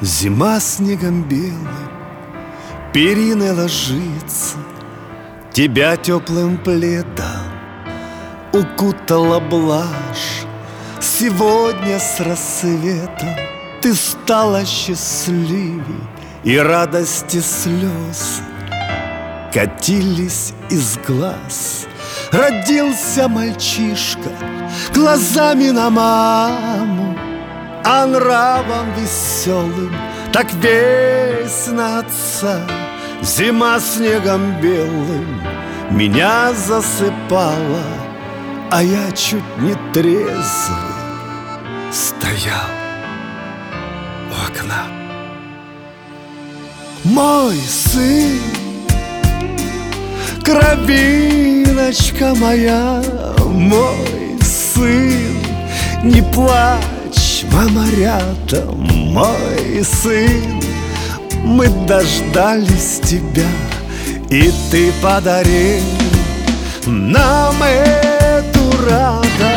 Зима снегом белым периной ложится, тебя теплым пледом укутала блажь. Сегодня с рассветом ты стала счастливей, и радости слезы катились из глаз. Родился мальчишка глазами на маму, а нравом веселым так весь на отца. Зима снегом белым меня засыпала, а я чуть не трезвый стоял у окна. Мой сын, кровиночка моя, мой сын, не плачь, мама рядом, мой сын. Мы дождались тебя, и ты подарил нам эту радость.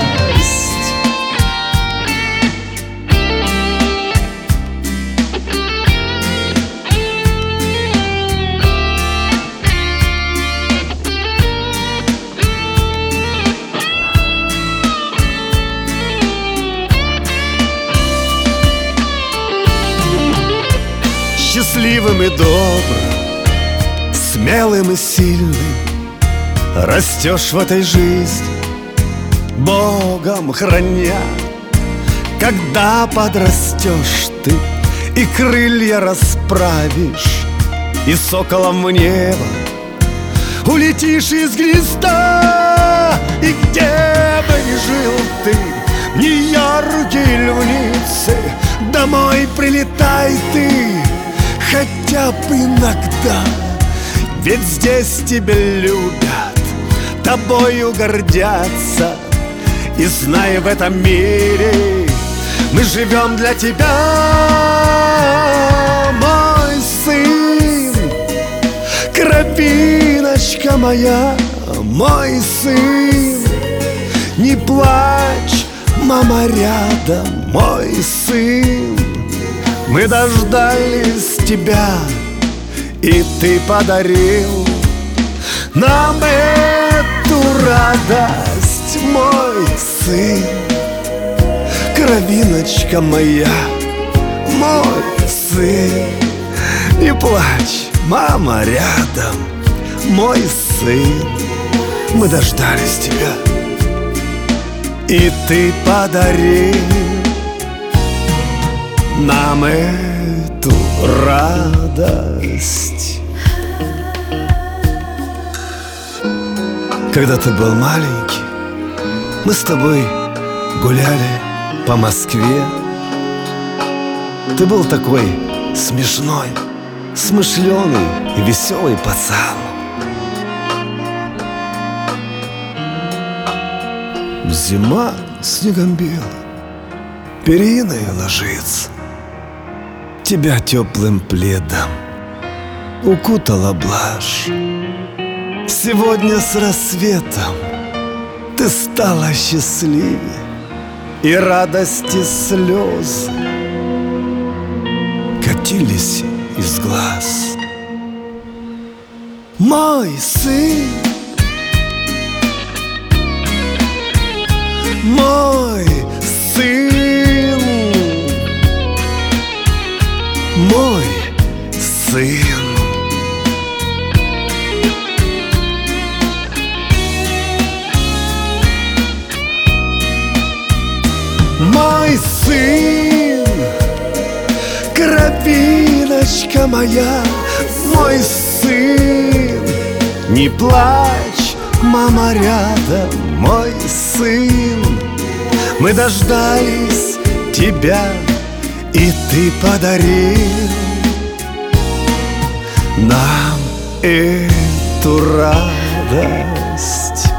Счастливым и добрым, смелым и сильным растешь в этой жизни, Богом храня. Когда подрастешь ты и крылья расправишь, и соколом в небо улетишь из гнезда. И где бы ни жил ты, в Нью-Йорке или в Ницце, домой прилетай ты хотя бы иногда. Ведь здесь тебя любят, тобою гордятся, и знай, в этом мире мы живем для тебя. Мой сын, кровиночка моя, мой сын, не плачь, мама рядом, мой сын. Мы дождались тебя, и ты подарил нам эту радость, мой сын, кровиночка моя, мой сын. Не плачь, мама рядом, мой сын. Мы дождались тебя, и ты подарил нам эту радость. Когда ты был маленький, мы с тобой гуляли по Москве. Ты был такой смешной, смышленый и веселый пацан. Зима снегом белым периной ложится, тебя теплым пледом укутала блажь. Сегодня с рассветом ты стала счастливее, и радости слезы катились из глаз. Мой сын, мой сын, мой сын. Мой сын, кровиночка моя, мой сын. Не плачь, мама рядом, мой сын. Мы дождались тебя, и ты подарил нам эту радость.